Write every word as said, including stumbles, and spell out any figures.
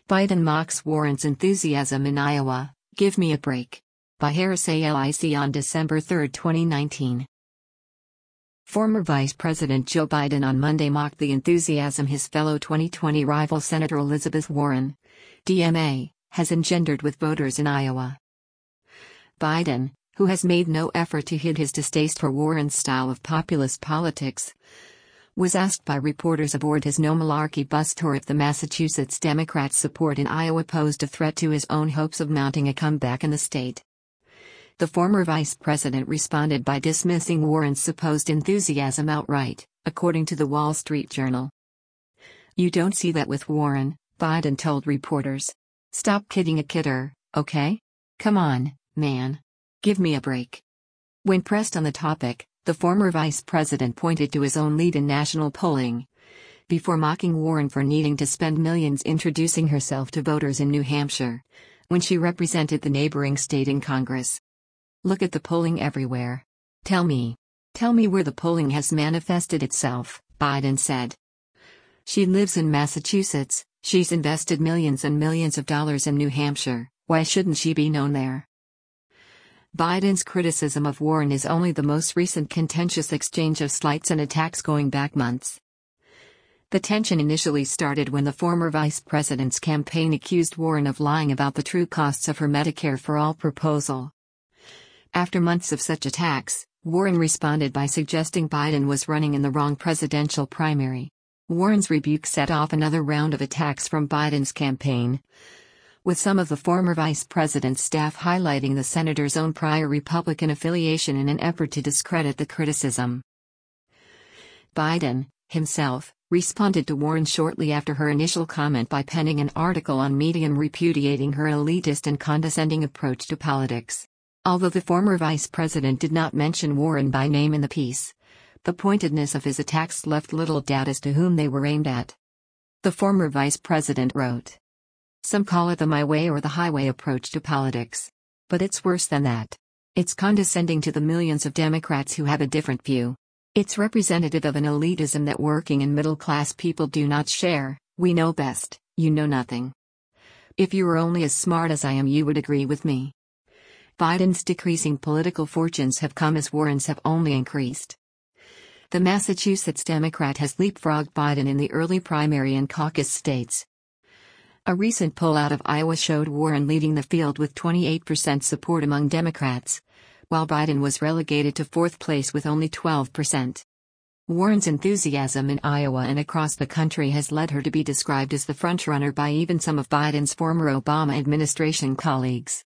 Biden mocks Warren's enthusiasm in Iowa, give me a break. By Harris A L I C on December third, twenty nineteen. Former Vice President Joe Biden on Monday mocked the enthusiasm his fellow twenty twenty rival Senator Elizabeth Warren, D M A, has engendered with voters in Iowa. Biden, who has made no effort to hide his distaste for Warren's style of populist politics, was asked by reporters aboard his No Malarkey bus tour if the Massachusetts Democrats' support in Iowa posed a threat to his own hopes of mounting a comeback in the state. The former vice president responded by dismissing Warren's supposed enthusiasm outright, according to the Wall Street Journal. "You don't see that with Warren," Biden told reporters. "Stop kidding a kidder, okay? Come on, man. Give me a break." When pressed on the topic, the former vice president pointed to his own lead in national polling, before mocking Warren for needing to spend millions introducing herself to voters in New Hampshire, when she represented the neighboring state in Congress. "Look at the polling everywhere. Tell me. Tell me where the polling has manifested itself," Biden said. "She lives in Massachusetts, she's invested millions and millions of dollars in New Hampshire, why shouldn't she be known there?" Biden's criticism of Warren is only the most recent contentious exchange of slights and attacks going back months. The tension initially started when the former vice president's campaign accused Warren of lying about the true costs of her Medicare for All proposal. After months of such attacks, Warren responded by suggesting Biden was running in the wrong presidential primary. Warren's rebuke set off another round of attacks from Biden's campaign, with some of the former vice president's staff highlighting the senator's own prior Republican affiliation in an effort to discredit the criticism. Biden, himself, responded to Warren shortly after her initial comment by penning an article on Medium repudiating her elitist and condescending approach to politics. Although the former vice president did not mention Warren by name in the piece, the pointedness of his attacks left little doubt as to whom they were aimed at. The former vice president wrote, "Some call it the my way or the highway approach to politics. But it's worse than that. It's condescending to the millions of Democrats who have a different view. It's representative of an elitism that working and middle-class people do not share. We know best, you know nothing. If you were only as smart as I am, you would agree with me." Biden's decreasing political fortunes have come as Warren's have only increased. The Massachusetts Democrat has leapfrogged Biden in the early primary and caucus states. A recent poll out of Iowa showed Warren leading the field with twenty-eight percent support among Democrats, while Biden was relegated to fourth place with only twelve percent. Warren's enthusiasm in Iowa and across the country has led her to be described as the frontrunner by even some of Biden's former Obama administration colleagues.